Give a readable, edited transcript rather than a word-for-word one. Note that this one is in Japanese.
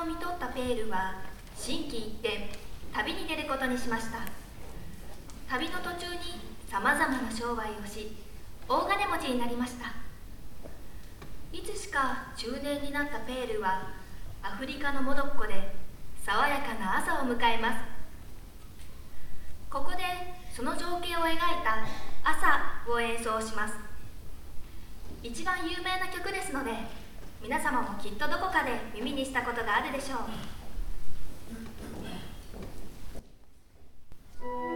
を見とったペールは心機一転、旅に出ることにしました。旅の途中にさまざまな商売をし、大金持ちになりました。いつしか中年になったペールはアフリカのモロッコで爽やかな朝を迎えます。ここでその情景を描いた「朝」を演奏します。一番有名な曲ですので、皆様もきっとどこかで耳にしたことがあるでしょう。